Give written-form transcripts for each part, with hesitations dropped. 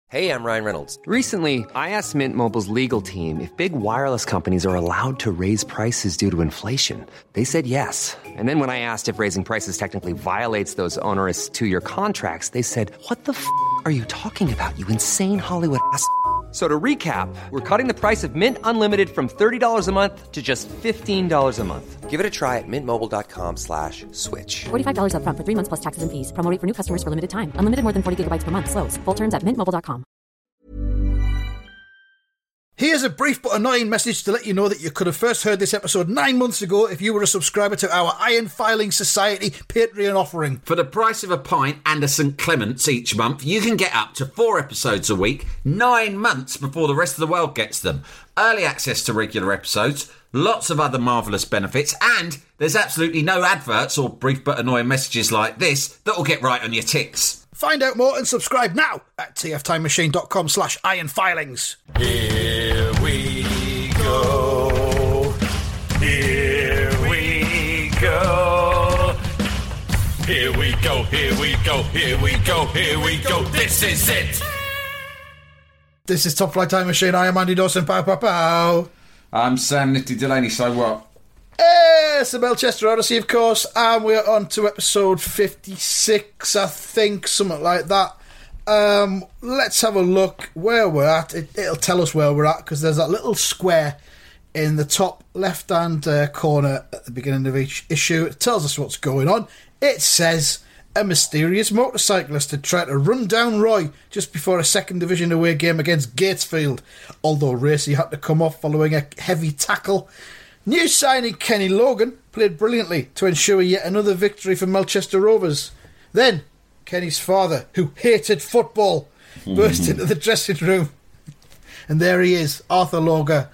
Hey, I'm Ryan Reynolds. Recently, I asked Mint Mobile's legal team if big wireless companies are allowed to raise prices due to inflation. They said yes. And then when I asked if raising prices technically violates those onerous two-year contracts, they said, "What the f*** are you talking about, you insane Hollywood ass?" So to recap, we're cutting the price of Mint Unlimited from $30 a month to just $15 a month. Give it a try at mintmobile.com/switch. $45 up front for 3 months plus taxes and fees. Promo rate for new customers for limited time. Unlimited more than 40 gigabytes per month. Slows full terms at mintmobile.com. Here's a brief but annoying message to let you know that you could have first heard this episode 9 months ago if you were a subscriber to our Iron Filing Society Patreon offering. For the price of a pint and a St. Clement's each month, you can get up to 4 episodes a week, 9 months before the rest of the world gets them. Early access to regular episodes, lots of other marvellous benefits, and there's absolutely no adverts or brief but annoying messages like this that will get right on your tits. Find out more and subscribe now at tftimemachine.com/ironfilings. Here we go. Here we go. Here we go. Here we go. Here we go. Here we go. This is it. This is Top Flight Time Machine. I am Andy Dawson. Pow, pow, pow. I'm Sam Nifty Delaney, so what? It's the Melchester Odyssey, of course, and we're on to episode 56, I think, something like that. Let's have a look where we're at. It'll tell us where we're at, because there's that little square in the top left-hand corner at the beginning of each issue. It tells us what's going on. It says a mysterious motorcyclist had tried to run down Roy just before a second division away game against Gatesfield, although Racy had to come off following a heavy tackle. New signing Kenny Logan played brilliantly to ensure yet another victory for Melchester Rovers. Then, Kenny's father, who hated football, burst into the dressing room. And there he is, Arthur Logan,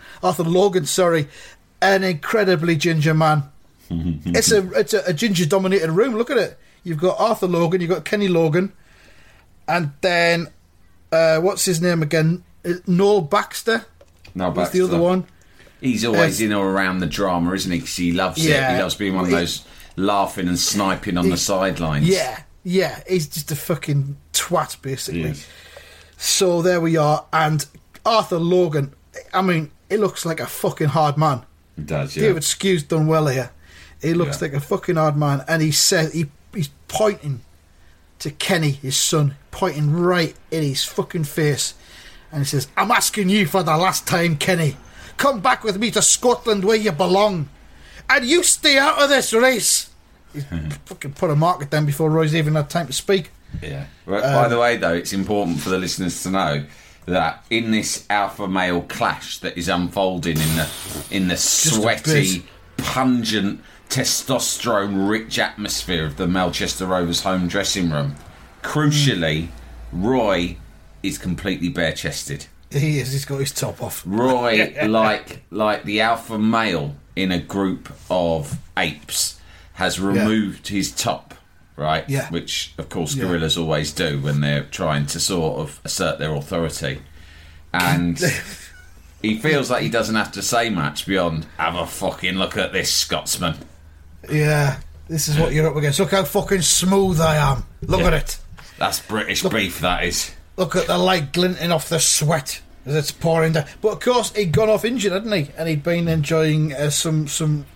an incredibly ginger man. It's a ginger-dominated room, look at it. You've got Arthur Logan, you've got Kenny Logan, and then, what's his name again? Noel Baxter? What's the other one? He's always in or around the drama, isn't he? Because he loves it. He loves being one of those laughing and sniping on the sidelines. Yeah. He's just a fucking twat, basically. Yes. So there we are. And Arthur Logan, I mean, he looks like a fucking hard man. He does, yeah. David Skew's done well here. He looks like a fucking hard man. And he says he's pointing to Kenny, his son, pointing right in his fucking face. And he says, "I'm asking you for the last time, Kenny. Come back with me to Scotland where you belong. And you stay out of this race." He's fucking put a mark at them before Roy's even had time to speak. Yeah. By the way, though, it's important for the listeners to know that in this alpha male clash that is unfolding in the sweaty, pungent, testosterone-rich atmosphere of the Melchester Rovers home dressing room, crucially, Roy is completely bare-chested. He is. He's got his top off. Roy, like the alpha male in a group of apes, has removed his top, right? Yeah. Which, of course, gorillas always do when they're trying to sort of assert their authority. And he feels like he doesn't have to say much beyond, "Have a fucking look at this, Scotsman." Yeah, this is what you're up against. Look how fucking smooth I am. Look at it. That's British beef, that is. Look at the light glinting off the sweat as it's pouring down. But of course, he'd gone off injured, hadn't he? And he'd been enjoying some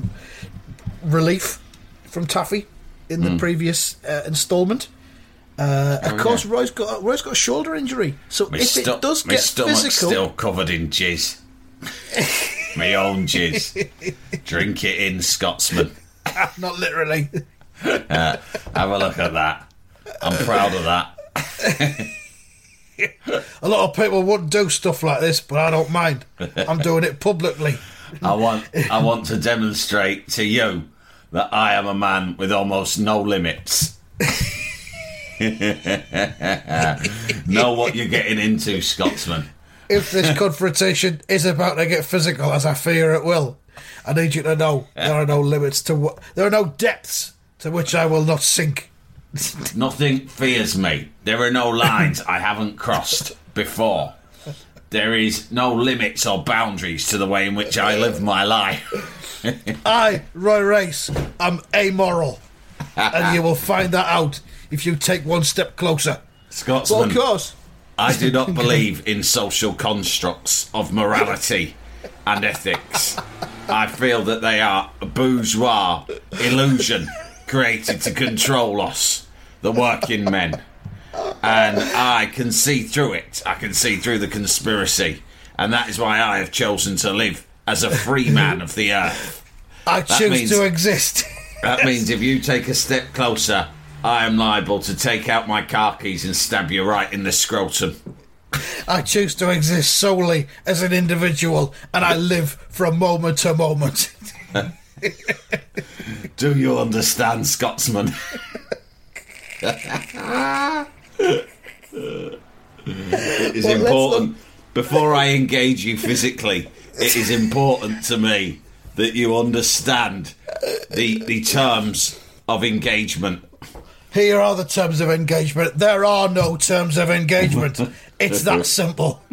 relief from Taffy in the previous instalment. Of course, Roy's got a shoulder injury. So if it does get physical, my stomach's still covered in jizz. My own jizz. Drink it in, Scotsman. Not literally. Have a look at that. I'm proud of that. A lot of people wouldn't do stuff like this, but I don't mind. I'm doing it publicly. I want to demonstrate to you that I am a man with almost no limits. Know what you're getting into, Scotsman. If this confrontation is about to get physical, as I fear it will, I need you to know there are no limits to there are no depths to which I will not sink. Nothing fears me. There are no lines I haven't crossed before. There is no limits or boundaries to the way in which I live my life. I, Roy Race, am amoral. And you will find that out if you take one step closer. Scotsman. Well, of course. I do not believe in social constructs of morality and ethics. I feel that they are a bourgeois illusion created to control us, the working men. And I can see through it. I can see through the conspiracy. And that is why I have chosen to live as a free man of the earth. I choose to exist. That means if you take a step closer, I am liable to take out my car keys and stab you right in the scrotum. I choose to exist solely as an individual, and I live from moment to moment. Do you understand, Scotsman? It is important. Before I engage you physically, it is important to me that you understand the terms of engagement. Here are the terms of engagement. There are no terms of engagement. It's that simple.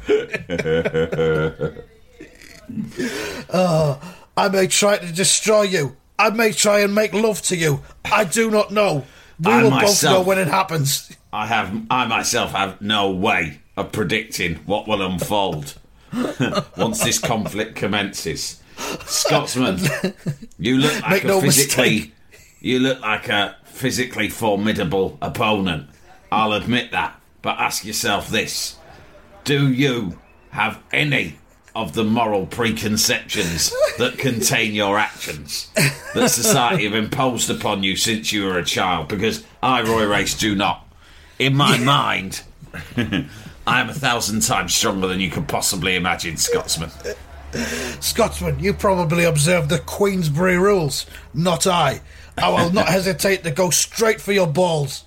I may try to destroy you. I may try and make love to you. I do not know. We will both know when it happens. I myself have no way of predicting what will unfold once this conflict commences. Scotsman, you look like you look like a physically formidable opponent. I'll admit that. But ask yourself this. Do you have any of the moral preconceptions that contain your actions that society have imposed upon you since you were a child? Because I, Roy Race, do not. In my mind, I am 1,000 times stronger than you could possibly imagine, Scotsman. Scotsman, you probably observed the Queensberry rules, not I. I will not hesitate to go straight for your balls.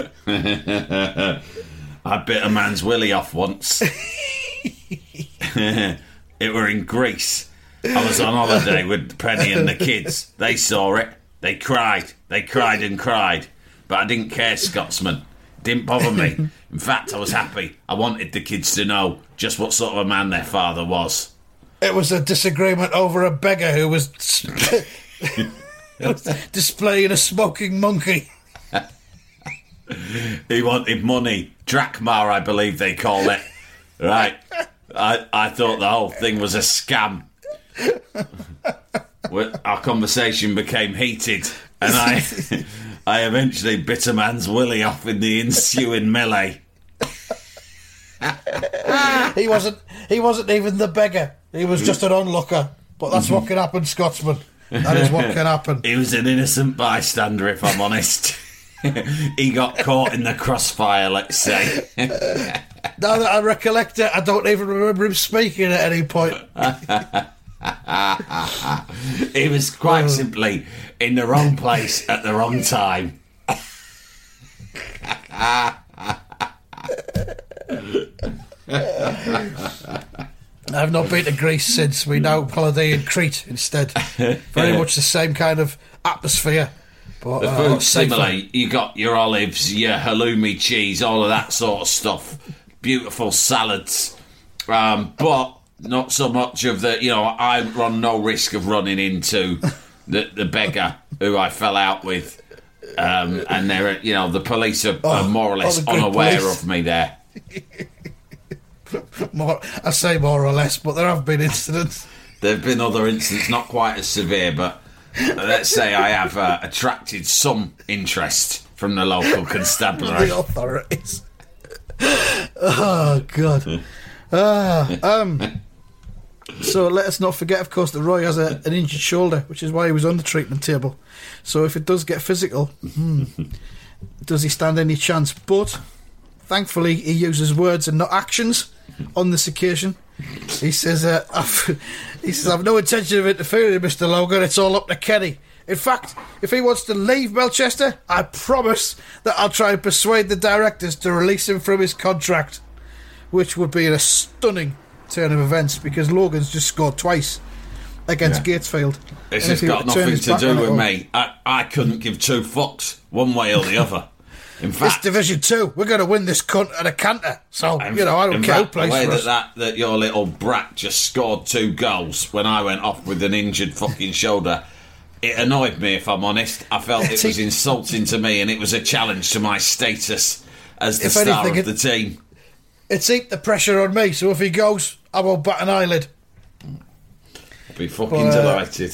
I bit a man's willy off once. It were in Greece. I was on holiday with Penny and the kids. They saw it. They cried. They cried and cried. But I didn't care, Scotsman. Didn't bother me. In fact, I was happy. I wanted the kids to know just what sort of a man their father was. It was a disagreement over a beggar who was displaying a smoking monkey. He wanted money. Drachma, I believe they call it. Right. I thought the whole thing was a scam. Our conversation became heated, and I eventually bit a man's willy off in the ensuing melee. He wasn't even the beggar. He was just an onlooker. But that's what can happen, Scotsman. That is what can happen. He was an innocent bystander, if I'm honest. He got caught in the crossfire, let's say. Now that I recollect it, I don't even remember him speaking at any point. He was quite simply in the wrong place at the wrong time. I've not been to Greece since. We now holiday in Crete instead. Very much the same kind of atmosphere. But, the food similar. You got your olives, your halloumi cheese, all of that sort of stuff. Beautiful salads. But not so much of the, I run no risk of running into the beggar who I fell out with. And they're, the police are more or less unaware of me there. I say more or less, but there have been incidents. There have been other incidents, not quite as severe, but let's say I have attracted some interest from the local constabulary. The authorities. Oh, God. So let us not forget, of course, that Roy has an injured shoulder, which is why he was on the treatment table. So if it does get physical, does he stand any chance? But thankfully, he uses words and not actions on this occasion. He says, I've no intention of interfering, Mr. Logan. It's all up to Kenny. In fact, if he wants to leave Melchester, I promise that I'll try and persuade the directors to release him from his contract, which would be a stunning turn of events because Logan's just scored twice against Gatesfield. This has got nothing to do with me. I couldn't give two fucks one way or the other. In fact, it's Division 2. We're going to win this cunt at a canter. So, I don't care who plays for us. The way that your little brat just scored 2 goals when I went off with an injured fucking shoulder, it annoyed me, if I'm honest. I felt it was insulting to me and it was a challenge to my status as the star of the team. It's heaped the pressure on me, so if he goes, I won't bat an eyelid. I'll be fucking delighted.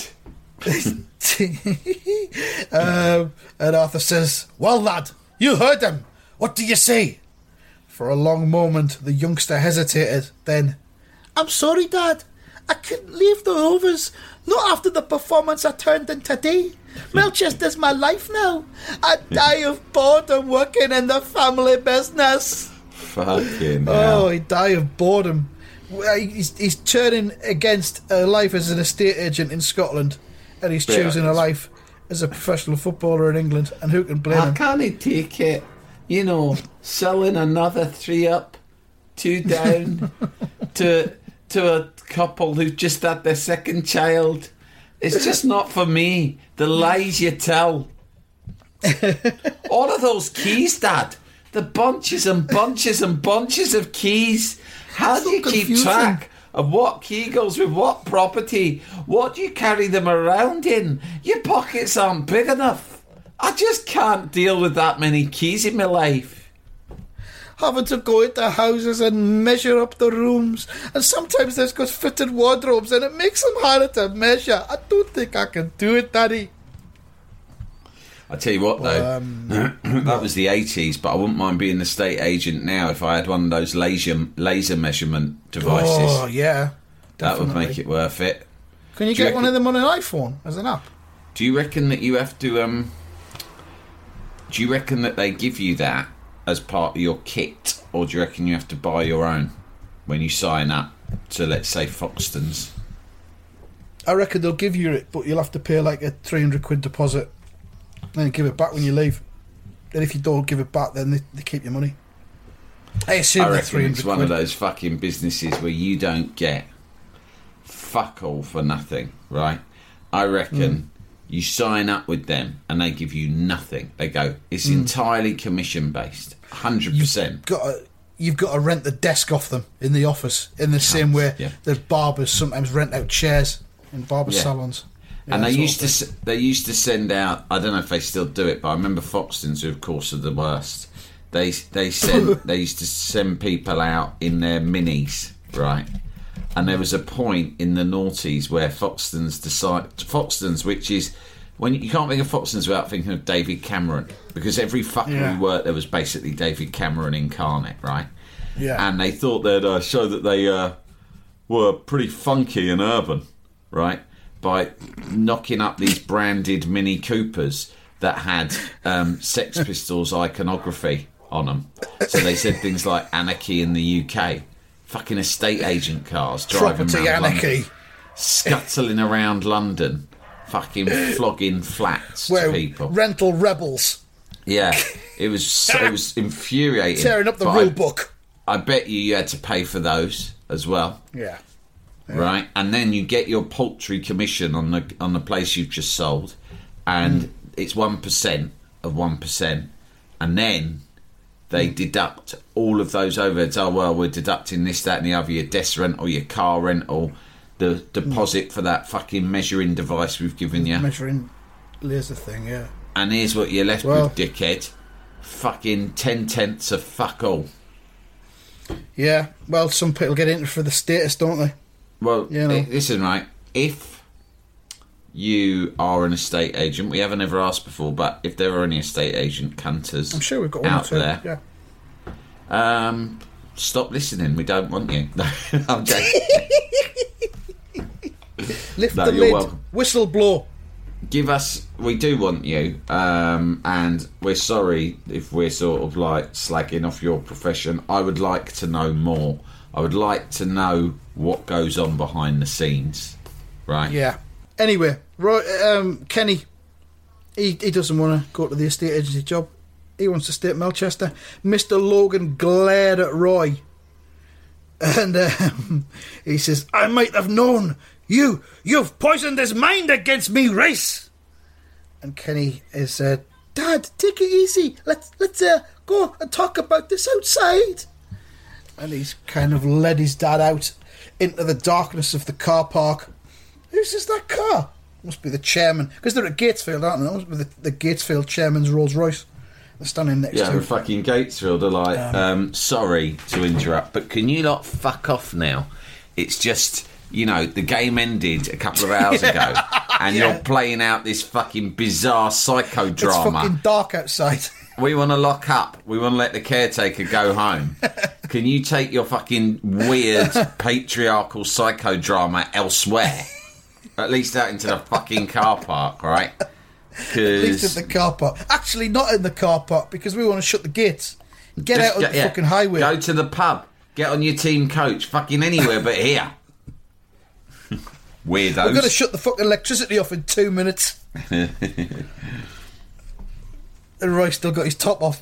And Arthur says, well, lad, you heard him. What do you say? For a long moment, the youngster hesitated. Then, I'm sorry, Dad. I couldn't leave the Rovers. Not after the performance I turned in today. Melchester's my life now. I die of boredom working in the family business. Fucking hell. Oh, he'd die of boredom. He's turning against a life as an estate agent in Scotland, and he's choosing a life as a professional footballer in England. And who can blame him? I can't take it. You know, selling another 3 up, 2 down to a couple who've just had their second child. It's just not for me. The lies you tell. All of those keys, Dad. The bunches and bunches and bunches of keys. How do you keep track of what key goes with what property? What do you carry them around in? Your pockets aren't big enough. I just can't deal with that many keys in my life. Having to go into houses and measure up the rooms, and sometimes there's got fitted wardrobes and it makes them harder to measure. I don't think I can do it, Daddy. I tell you what, though, that was the 80s, but I wouldn't mind being the estate agent now if I had one of those laser measurement devices. Oh, yeah. That would make it worth it. Can you get one of them on an iPhone as an app? Do you reckon that you have to... do you reckon that they give you that as part of your kit, or do you reckon you have to buy your own when you sign up to, let's say, Foxtons? I reckon they'll give you it, but you'll have to pay like a £300 deposit and then give it back when you leave. And if you don't give it back, then they keep your money. I assume I they're reckon £300. It's one of those fucking businesses where you don't get fuck all for nothing, right? I reckon you sign up with them and they give you nothing. They go, it's entirely commission based, 100%. You've got to rent the desk off them in the office, in the same way that barbers sometimes rent out chairs in barber salons. Yeah, and they used to send out, I don't know if they still do it, but I remember Foxtons, who of course are the worst. They used to send people out in their minis, right? And there was a point in the noughties where Foxtons, which is when you can't think of Foxtons without thinking of David Cameron, because every fucker who worked there was basically David Cameron incarnate, right? Yeah. And they thought they'd show that they were pretty funky and urban, right? By knocking up these branded Mini Coopers that had Sex Pistols iconography on them. So they said things like anarchy in the UK. Fucking estate agent cars driving property around anarchy. London, scuttling around London, fucking flogging flats to people. Rental rebels. Yeah, it was infuriating. Tearing up the rule book. I bet you had to pay for those as well. Yeah. Right, and then you get your paltry commission on the place you've just sold, and it's 1% of 1%, and then they deduct all of those overheads. Oh well, we're deducting this, that, and the other. Your desk rental, your car rental, the deposit for that fucking measuring device we've given you. Measuring laser thing, yeah. And here's what you're left with, dickhead. Fucking 10/10 of fuck all. Yeah, well, some people get into it for the status, don't they? Well, listen, right, if you are an estate agent, we haven't ever asked before, but if there are any estate agent cunters I'm sure we've got one out or two, there, stop listening, we don't want you. No, I'm joking. Lift the lid, welcome. Whistle blow. We do want you, and we're sorry if we're sort of like slagging off your profession. I would like to know more. I would like to know what goes on behind the scenes, right? Yeah. Anyway, Kenny, he doesn't want to go to the estate agency job. He wants to stay at Melchester. Mr. Logan glared at Roy, and he says, "I might have known. You've poisoned his mind against me, Race." And Kenny is, "Dad, take it easy. Let's go and talk about this outside." And he's kind of led his dad out into the darkness of the car park. Whose is that car? Must be the chairman, because they're at Gatesfield, aren't they? That must be the Gatesfield chairman's Rolls Royce. They're standing next Yeah, to the fucking Gatesfield are like, sorry to interrupt, but can you lot fuck off now? It's just, the game ended a couple of hours ago, and you're playing out this fucking bizarre psychodrama. It's fucking dark outside. We want to lock up. We want to let the caretaker go home. Can you take your fucking weird patriarchal psychodrama elsewhere? At least out into the fucking car park, right? At least in the car park. Actually, not in the car park, because we want to shut the gates. Get out of the fucking highway. Go to the pub. Get on your team coach. Fucking anywhere but here. Weirdos. We're going to shut the fucking electricity off in 2 minutes. And Roy still got his top off.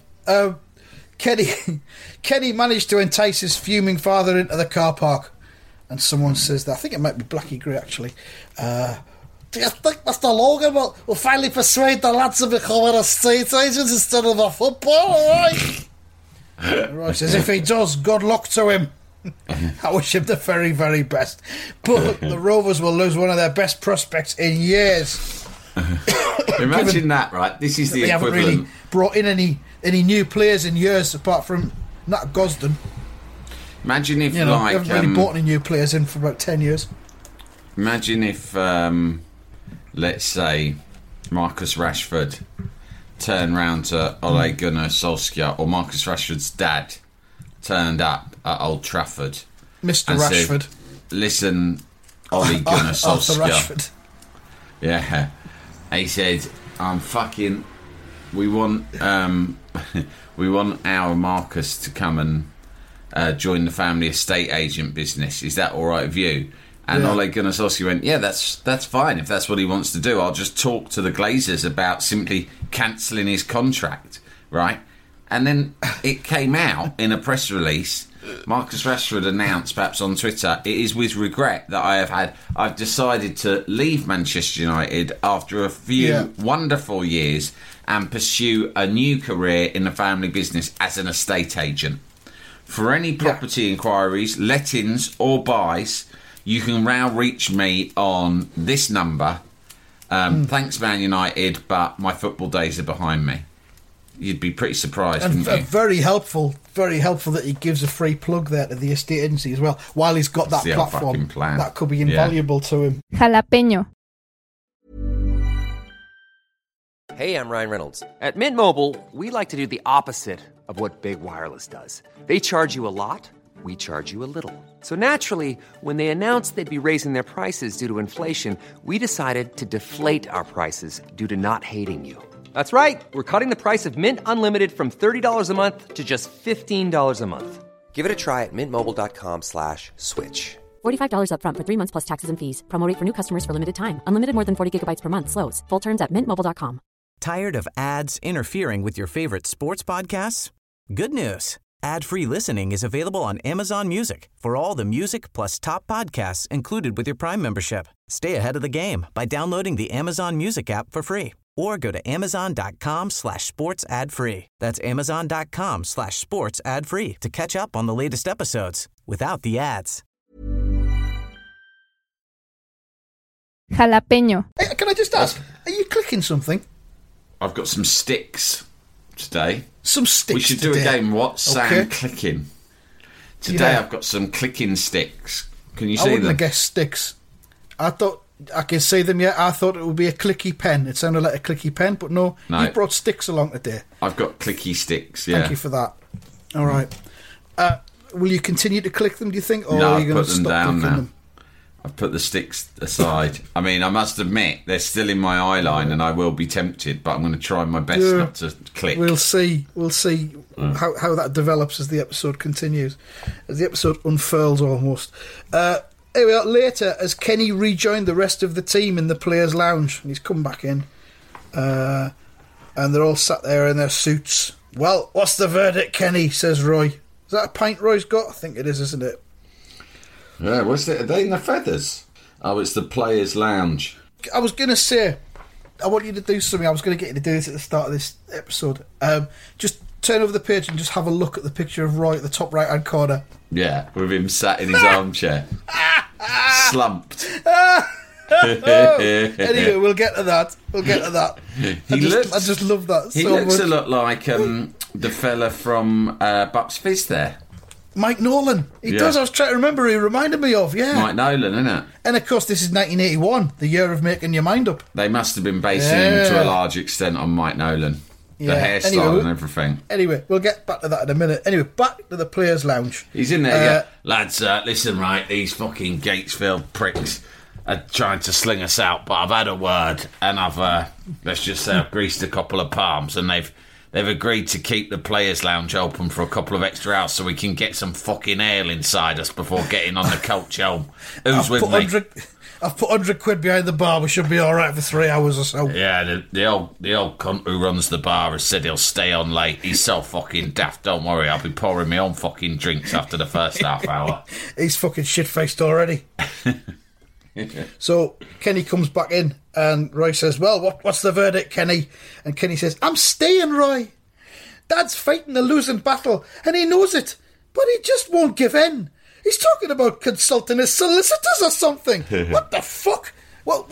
Kenny managed to entice his fuming father into the car park. And someone says that. I think it might be Blackie Gray, actually. Do you think, Mr. Logan, will finally persuade the lads to become an estate agent instead of a footballer, right? Roy says, if he does, good luck to him. I wish him the very, very best. But the Rovers will lose one of their best prospects in years. Imagine that, right? This is the they equivalent. Haven't really brought in any new players in years, apart from Nat Gosden. Imagine if, they haven't really brought any new players in for about 10 years. Imagine if, let's say, Marcus Rashford turned round to Ole Gunnar Solskjaer, or Marcus Rashford's dad turned up at Old Trafford. Mr. Rashford. Said, listen, Ole Gunnar Solskjaer. Rashford. Yeah. He said, we want our Marcus to come and join the family estate agent business. Is that all right with you? And Ole Gunnar Solskjaer went, yeah, that's fine. If that's what he wants to do, I'll just talk to the Glazers about simply cancelling his contract, right? And then it came out in a press release. Marcus Rashford announced, perhaps on Twitter, it is with regret that I've decided to leave Manchester United after a few wonderful years and pursue a new career in the family business as an estate agent. For any property inquiries, lettings or buys, you can now reach me on this number. Thanks, Man United, but my football days are behind me. You'd be pretty surprised, wouldn't you? Very helpful that he gives a free plug there to the estate agency as well, while he's got that platform. That could be invaluable to him. Jalapeño. Hey, I'm Ryan Reynolds. At Mint Mobile, we like to do the opposite of what Big Wireless does. They charge you a lot, we charge you a little. So naturally, when they announced they'd be raising their prices due to inflation, we decided to deflate our prices due to not hating you. That's right. We're cutting the price of Mint Unlimited from $30 a month to just $15 a month. Give it a try at mintmobile.com/switch. $45 up front for 3 months plus taxes and fees. Promo rate for new customers for limited time. Unlimited more than 40 gigabytes per month. Slows full terms at mintmobile.com. Tired of ads interfering with your favorite sports podcasts? Good news. Ad-free listening is available on Amazon Music for all the music plus top podcasts included with your Prime membership. Stay ahead of the game by downloading the Amazon Music app for free. Or go to amazon.com/sports ad free. That's amazon.com/sports ad free to catch up on the latest episodes without the ads. Jalapeño. Hey, can I just ask, are you clicking something? I've got some sticks today. Some sticks. We should do a game. What's Sam clicking? Today I've got some clicking sticks. Can you see them? I wouldn't have guessed sticks. I thought I can see them yet. I thought it would be a clicky pen. It sounded like a clicky pen, but no. You brought sticks along today. I've got clicky sticks, yeah. Thank you for that. All right. Will you continue to click them, do you think? Or no, are you going I've to put them stop down clicking now. them? I've put the sticks aside. I mean, I must admit, they're still in my eye line and I will be tempted, but I'm going to try my best not to click. We'll see how that develops as the episode continues, as the episode unfurls almost. Here we are, later, as Kenny rejoined the rest of the team in the players' lounge, and he's come back in, and they're all sat there in their suits. Well, what's the verdict, Kenny? Says Roy. Is that a pint Roy's got? I think it is, isn't it? Yeah, what's it? Are they in the feathers? Oh, it's the players' lounge. I was going to say, I want you to do something. I was going to get you to do this at the start of this episode. Just turn over the page and just have a look at the picture of Roy at the top right-hand corner. Yeah, with him sat in his armchair. Slumped. Anyway, we'll get to that. I just love that He so looks much. a lot like the fella from Bucks Fizz there. Mike Nolan. He does. I was trying to remember who he reminded me of. Yeah. Mike Nolan, isn't it? And of course, this is 1981, the year of making your mind up. They must have been basing him to a large extent on Mike Nolan. The hairstyle and everything. Anyway, we'll get back to that in a minute. Anyway, back to the Players' Lounge. He's in there, yeah. Lads, listen, right, these fucking Gatesfield pricks are trying to sling us out, but I've had a word, and I've, let's just say I've greased a couple of palms, and they've agreed to keep the Players' Lounge open for a couple of extra hours so we can get some fucking ale inside us before getting on the coach home. Who's with me? I've put 100 quid behind the bar. We should be all right for 3 hours or so. Yeah, the old cunt who runs the bar has said he'll stay on late. He's so fucking daft. Don't worry, I'll be pouring my own fucking drinks after the first half hour. He's fucking shit-faced already. So Kenny comes back in and Roy says, well, what's the verdict, Kenny? And Kenny says, I'm staying, Roy. Dad's fighting a losing battle and he knows it, but he just won't give in. He's talking about consulting his solicitors or something. What the fuck? What?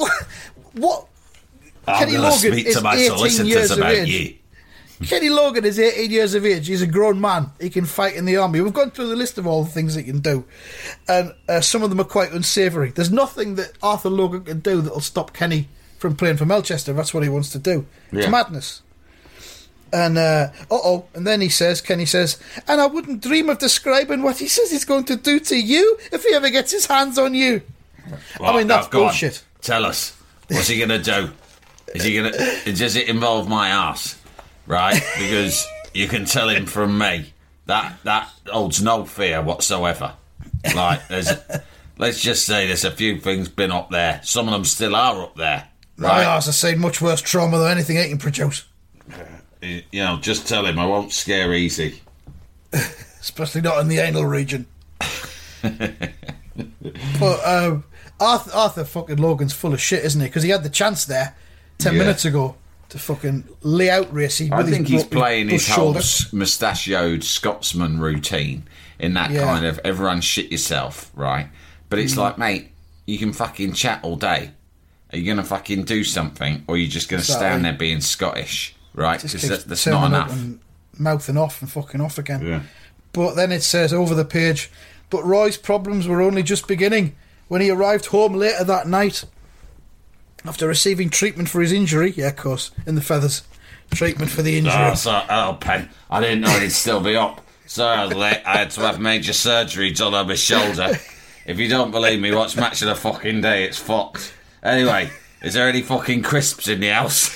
Kenny Logan is 18 years of age. Kenny Logan is 18 years of age. He's a grown man. He can fight in the army. We've gone through the list of all the things he can do. And some of them are quite unsavoury. There's nothing that Arthur Logan can do that will stop Kenny from playing for Melchester. That's what he wants to do. Yeah. It's madness. And, and then Kenny says, and I wouldn't dream of describing what he says he's going to do to you if he ever gets his hands on you. Well, I mean, that's bullshit. Tell us. What's he going to do? Does it involve my arse? Right? Because you can tell him from me that holds no fear whatsoever. Like, let's just say there's a few things been up there. Some of them still are up there. Right? My arse has seen much worse trauma than anything it can produce. You know, just tell him I won't scare easy. Especially not in the anal region. But Arthur fucking Logan's full of shit, isn't he? Because he had the chance there 10 minutes ago to fucking lay out Racy. I think he's playing his whole mustachioed Scotsman routine in that kind of everyone shit yourself, right? But it's like, mate, you can fucking chat all day. Are you going to fucking do something, or are you just going to stand there being Scottish? Right, because that's not enough. And mouthing off and fucking off again. Yeah. But then it says over the page, but Roy's problems were only just beginning when he arrived home later that night after receiving treatment for his injury. Yeah, of course, in the Feathers. Treatment for the injury. Pen. I didn't know he'd still be up. Sorry I was late. I had to have major surgery done on my shoulder. If you don't believe me, watch Match of the fucking Day. It's fucked. Anyway, is there any fucking crisps in the house?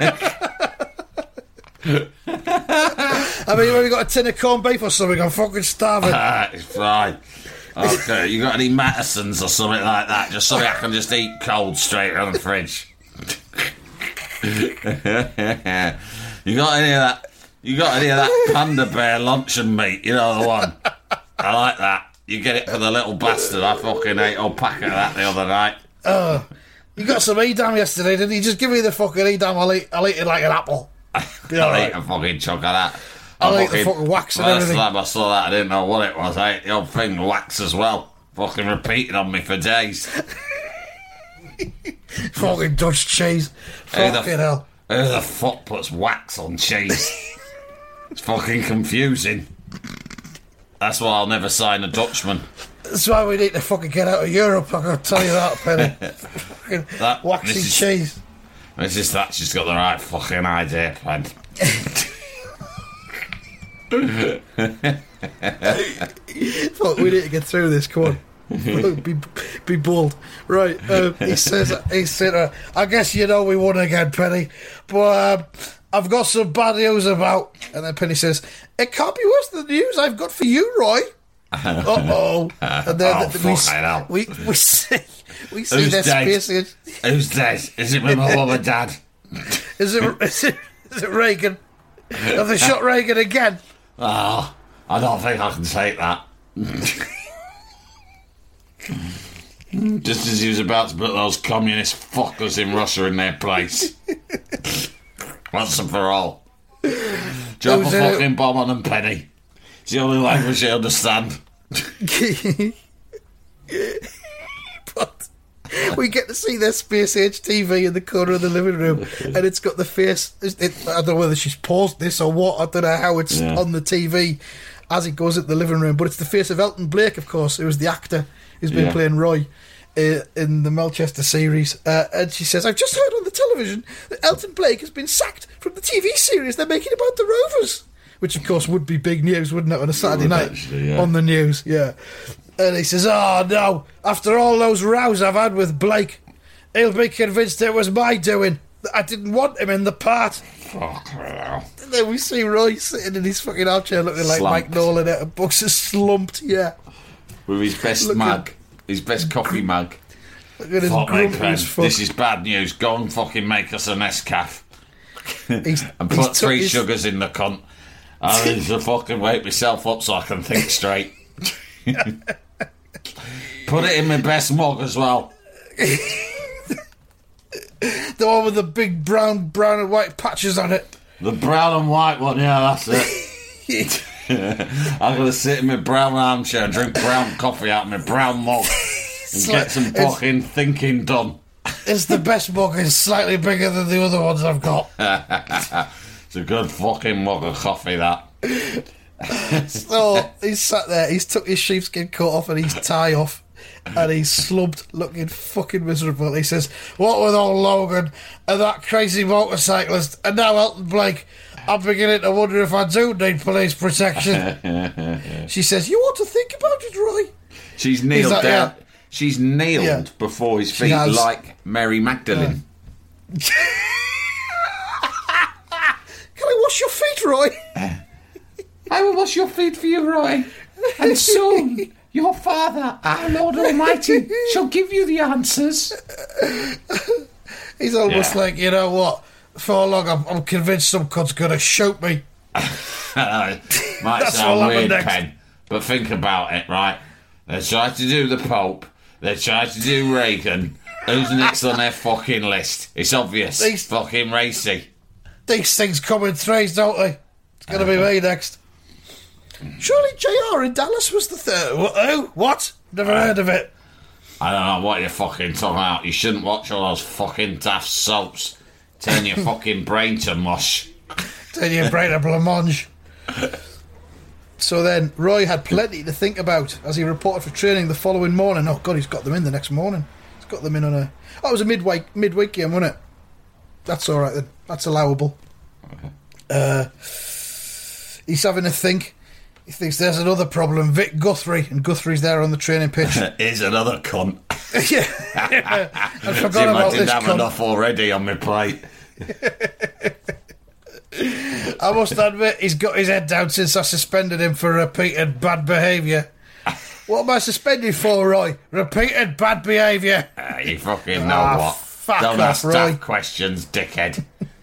I mean, have you got a tin of corned beef or something? I'm fucking starving. It's fine. Okay, you got any Mattisons or something like that? Just something I can just eat cold straight out of the fridge. You got any of that? You got any of that Panda Bear luncheon meat? You know the one. I like that. You get it for the little bastard. I fucking ate a whole packet of that the other night. Oh, you got some Edam yesterday, didn't you? Just give me the fucking Edam. I'll eat it like an apple. I'll eat a fucking chunk of that. I'll eat the fucking wax and everything. Last time I saw that, I didn't know what it was. I ate the old thing, wax as well. Fucking repeating on me for days. Fucking Dutch cheese. Fucking hell. Who the fuck puts wax on cheese? It's fucking confusing. That's why I'll never sign a Dutchman. That's why we need to fucking get out of Europe, I can tell you that, Penny. That waxy cheese. Mrs. Thatcher's got the right fucking idea, Pen. Fuck, we need to get through this, come on. Be bold. Right, he said, I guess you know we won again, Penny, but I've got some bad news about. And then Penny says, it can't be worse than the news I've got for you, Roy. Uh-oh. And then we see their spacing. Who's dead? Is it my mum and dad? Is it Reagan? Have they shot Reagan again? Oh, I don't think I can take that. Just as he was about to put those communist fuckers in Russia in their place. Once and for all. Drop a fucking bomb on them, Penny. It's the only language they understand. But We get to see their Space Age TV in the corner of the living room, and it's got the face. I don't know whether she's paused this or what. I don't know how it's on the TV as it goes into the living room, but it's the face of Elton Blake, of course, who was the actor who's been playing Roy in the Melchester series. And she says, I've just heard on the television that Elton Blake has been sacked from the TV series they're making about the Rovers. Which, of course, would be big news, wouldn't it, on a Saturday night on the news? Yeah. And he says, oh, no, after all those rows I've had with Blake, he'll be convinced it was my doing, that I didn't want him in the part. Fuck hell. And then we see Roy sitting in his fucking armchair looking like Mike Nolan at a box of slumped, with his best mug, his best coffee mug. Look at his Fuck me, grumpy Ken. as fuck. This is bad news. Go and fucking make us a Nescafe. And He's put 3 his- sugars in the cunt. I need to fucking wake myself up so I can think straight. Put it in my best mug as well. The one with the big brown and white patches on it. The brown and white one, yeah, that's it. I'm going to sit in my brown armchair and drink brown coffee out of my brown mug and get some fucking thinking done. It's the best mug. It's slightly bigger than the other ones I've got. It's a good fucking mug of coffee, that. So he's sat there, he's took his sheepskin coat off and his tie off, and he's slumped, looking fucking miserable. He says, what with old Logan and that crazy motorcyclist and now Elton Blake, I'm beginning to wonder if I do need police protection. She says, you ought to think about it, Roy. She's kneeled like, down. yeah. She's kneeled before his feet has. like Mary Magdalene. Can I wash your feet, Roy? I will wash your feet for you, Roy. And soon, your father, our Lord Almighty, shall give you the answers. He's almost like, you know what? For long, I'm convinced some cunt's going to shoot me. Might That's sound what'll weird, happen next. Pen, but think about it, right? They tried to do the Pope. They tried to do Reagan. Who's next on their fucking list? It's obvious. These- Fucking racy. These things come in threes, don't they? It's going to be me next. Surely JR in Dallas was the third. Who? What? Never heard of it. I don't know what you're fucking talking about. You shouldn't watch all those fucking daft soaps. Turn your fucking brain to mush. Turn your brain to blancmange. So then, Roy had plenty to think about as he reported for training the following morning. Oh, God, he's got them in the next morning. He's got them in on a... Oh, it was a midweek game, wasn't it? That's all right, then. That's allowable. He's having a think. He thinks there's another problem. Vic Guthrie, and Guthrie's there on the training pitch. Here's another cunt. Yeah. I forgot Tim, about I didn't this have cunt. enough already on my plate. I must admit, he's got his head down since I suspended him for repeated bad behaviour. What am I suspended for, Roy? Repeated bad behaviour. You fucking know what. fuck Don't off, ask Roy. tough questions, dickhead.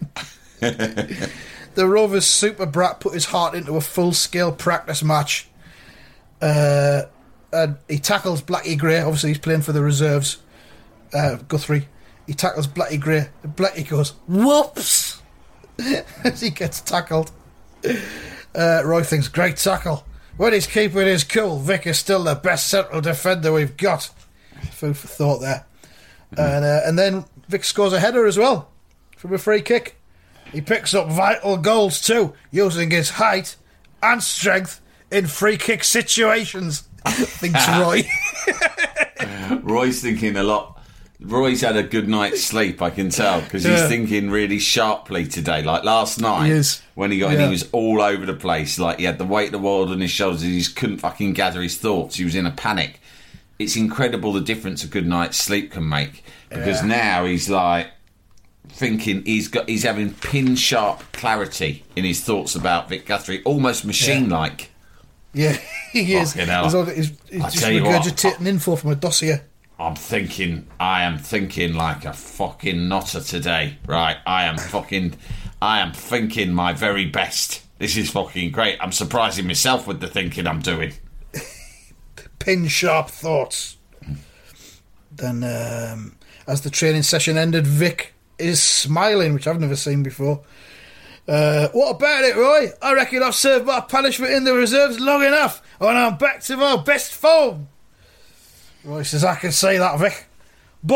The Rovers super brat put his heart into a full-scale practice match. And he tackles Blackie Gray. Obviously, he's playing for the reserves. Guthrie. He tackles Blackie Gray. And Blackie goes, whoops! As he gets tackled. Roy thinks, great tackle. When he's keeping his cool, Vic is still the best central defender we've got. Food for thought there. And then Vic scores a header as well from a free kick. He picks up vital goals too, using his height and strength in free kick situations, thinks Roy. Roy's thinking a lot. Roy's had a good night's sleep, I can tell, because he's thinking really sharply today. Like last night, He is. when he got in, he was all over the place. Like he had the weight of the world on his shoulders. He just couldn't fucking gather his thoughts. He was in a panic. It's incredible the difference a good night's sleep can make. Because now he's like thinking he's having pin sharp clarity in his thoughts about Vic Guthrie, almost machine like. Yeah, he is. Fucking hell. He's I just tell you what, regurgitating info from a dossier. I am thinking like a fucking nutter today, right? I am thinking my very best. This is fucking great. I'm surprising myself with the thinking I'm doing. Pin sharp thoughts. Then, as the training session ended, Vic is smiling, which I've never seen before. What about it, Roy? I reckon I've served my punishment in the reserves long enough, and I'm back to my best form. Roy says, I can see that, Vic. But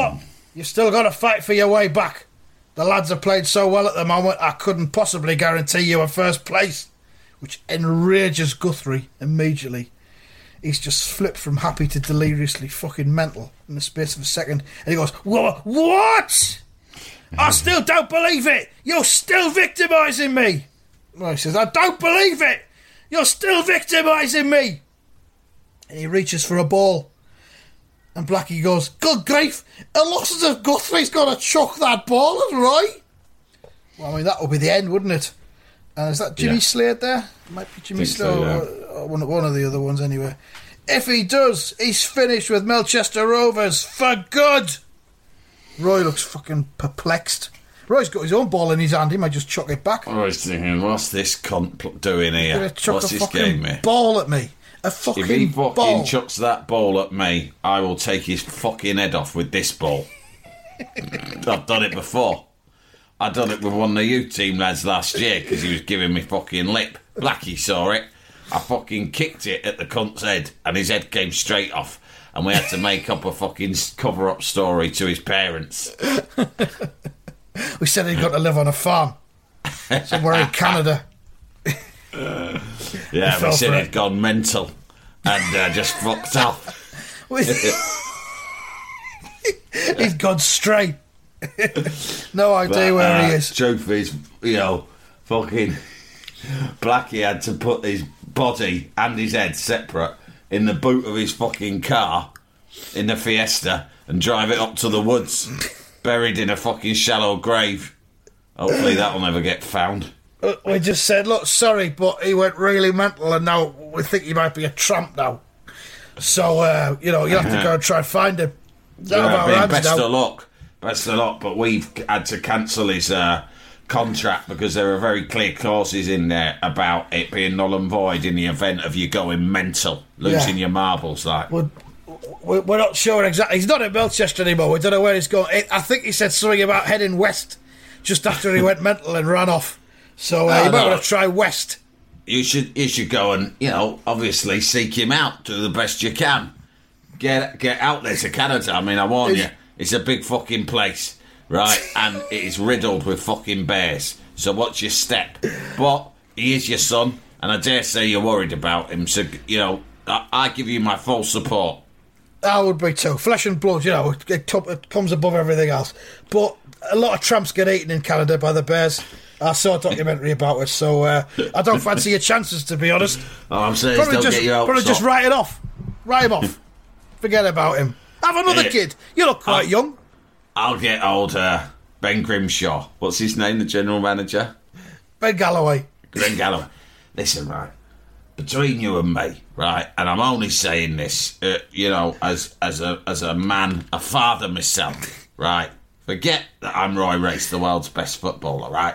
You've still got to fight for your way back. The lads are playing so well at the moment, I couldn't possibly guarantee you a first place. Which enrages Guthrie immediately. He's just flipped from happy to deliriously fucking mental in the space of a second. And he goes, What? I still don't believe it. You're still victimising me. Well, he says, I don't believe it. You're still victimising me. And he reaches for a ball. And Blackie goes, good grief, it looks as if Guthrie's going to chuck that ball at Roy. Well, I mean, that would be the end, wouldn't it? And is that Jimmy Slade there? It might be Jimmy Slade or one of the other ones anyway. If he does, he's finished with Melchester Rovers for good. Roy looks fucking perplexed. Roy's got his own ball in his hand. He might just chuck it back. Roy's thinking, what's this cunt doing He's here? gonna chuck What's a this fucking game here? ball at me. A fucking If he fucking ball. chucks that ball at me, I will take his fucking head off with this ball. I've done it before. I done it with one of the youth team lads last year because he was giving me fucking lip. Blackie saw it. I fucking kicked it at the cunt's head and his head came straight off and we had to make up a fucking cover-up story to his parents. We said he'd got to live on a farm somewhere in Canada. Yeah, we fell said for he'd it. gone mental and just fucked off. He's gone straight. No idea where he is. Truth is, fucking Blackie had to put his body and his head separate in the boot of his fucking car in the Fiesta and drive it up to the woods, buried in a fucking shallow grave. Hopefully that'll never get found. We just said, look, sorry, but he went really mental and now we think he might be a tramp now. So, you'll have to go and try and find him. Best of luck. Best of luck, but we've had to cancel his contract because there are very clear clauses in there about it being null and void in the event of you going mental, losing your marbles. Like, we're not sure exactly. He's not in Melchester anymore. We don't know where he's going. I think he said something about heading west just after he went mental and ran off. So you might want to try west. You should go and obviously seek him out. Do the best you can. Get out there to Canada. I mean, I warn you. It's a big fucking place, right? And it is riddled with fucking bears. So watch your step. But he is your son, and I dare say you're worried about him. So, I give you my full support. I would be too. Flesh and blood, it comes above everything else. But a lot of tramps get eaten in Canada by the bears. I saw a documentary about it, so I don't fancy your chances, to be honest. All I'm saying is don't get your hopes Probably just up. write it off. Write him off. Forget about him. Have another kid. You look quite young. I'll get old Ben Grimshaw. What's his name, the general manager? Ben Galloway. Ben Galloway. Listen, right, between you and me, right, and I'm only saying this, as a man, a father myself, right? Forget that I'm Roy Race, the world's best footballer, right?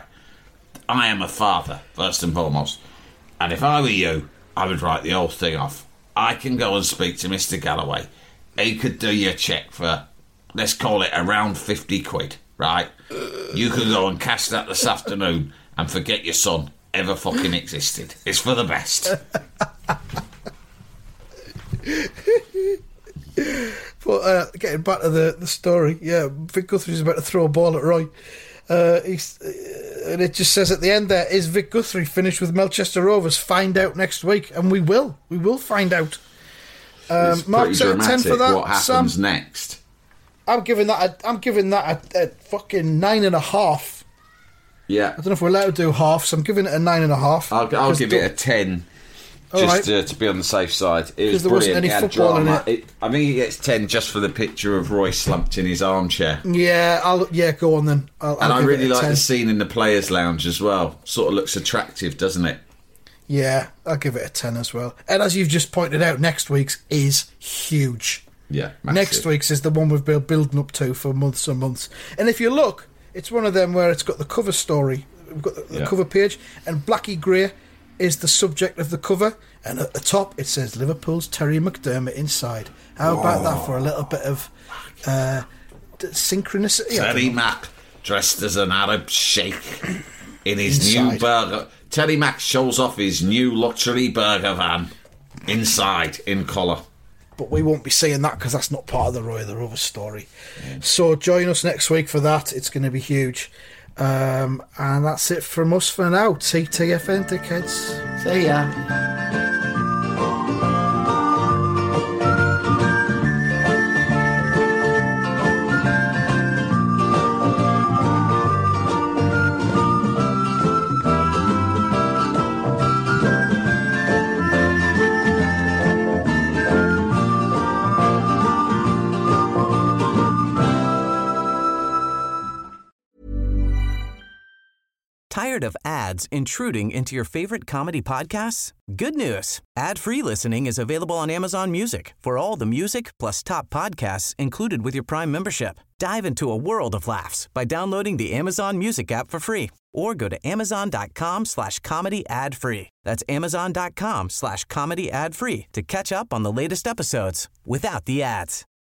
I am a father, first and foremost. And if I were you, I would write the whole thing off. I can go and speak to Mr. Galloway. He could do you a cheque for, let's call it around 50 quid, right? You can go and cash that this afternoon and forget your son ever fucking existed. It's for the best. But getting back to the story, Vic Guthrie's about to throw a ball at Roy. And it just says at the end there, is Vic Guthrie finished with Melchester Rovers? Find out next week, and we will. We will find out. Mark's out of 10 for that. What happens Sam? next? I'm giving that a fucking 9.5. Yeah, I don't know if we're allowed to do half, so I'm giving it a 9.5. I'll give it a 10. Just to be on the safe side. It was there wasn't brilliant. any It had football in drama. it. I think he gets 10 just for the picture of Roy slumped in his armchair. Yeah, go on then. I'll And I give really it a like 10. the scene in the players' lounge as well. Sort of looks attractive, doesn't it? Yeah, I'll give it a 10 as well. And as you've just pointed out, next week's is huge. Yeah, massive. Next week's is the one we've been building up to for months and months. And if you look, it's one of them where it's got the cover story. We've got the cover page, and Blackie Gray is the subject of the cover. And at the top, it says Liverpool's Terry McDermott inside. How about that for a little bit of synchronicity? Terry Mack dressed as an Arab sheikh in his Inside. new burger. Terry Mack shows off his new luxury burger van inside in colour. but we won't be seeing that because that's not part of the Roy of the Rovers story. So join us next week for that. It's going to be huge. And that's it from us for now. TTFN, dickheads. See ya. Tired of ads intruding into your favorite comedy podcasts? Good news. Ad-free listening is available on Amazon Music for all the music plus top podcasts included with your Prime membership. Dive into a world of laughs by downloading the Amazon Music app for free or go to amazon.com/comedy ad-free. That's amazon.com/comedy ad-free to catch up on the latest episodes without the ads.